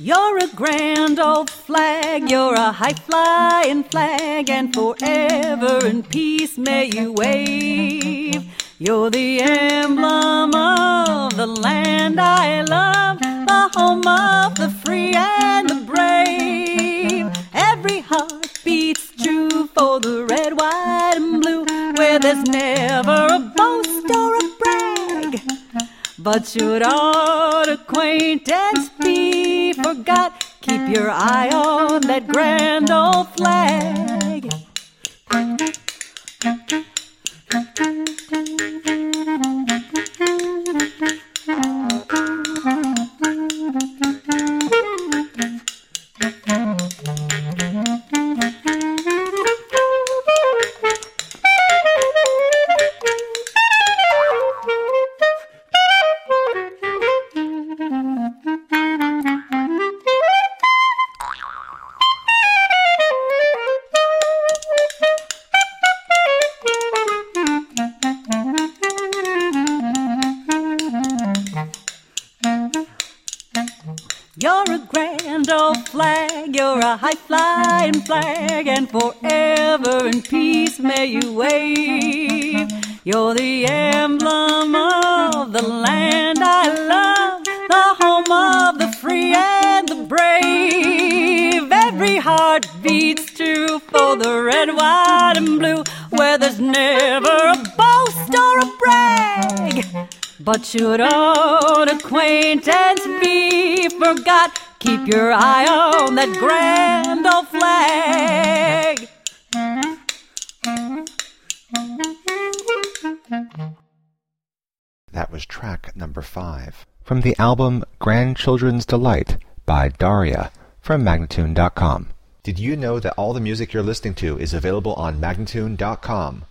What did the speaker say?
You're a grand old flag, you're a high-flying flag, and forever in peace may you wave. You're the emblem of the land I love, the home of the free and the brave. Every heart beats true for the red, white, and blue, where there's never a boast or a brag. But should old acquaintance be forgot, keep your eye on that grand old flag. You're a grand old flag, you're a high-flying flag, and forever in peace may you wave. You're the emblem of the land I love, the home of the free and the brave. Every heart beats true for the red, white, and blue, where there's never a boast or a brag. But should old acquaintance be forgot, keep your eye on that grand old flag. That was track number 5 from the album Grandchildren's Delight by Daria from Magnatune.com. Did you know that all the music you're listening to is available on Magnatune.com?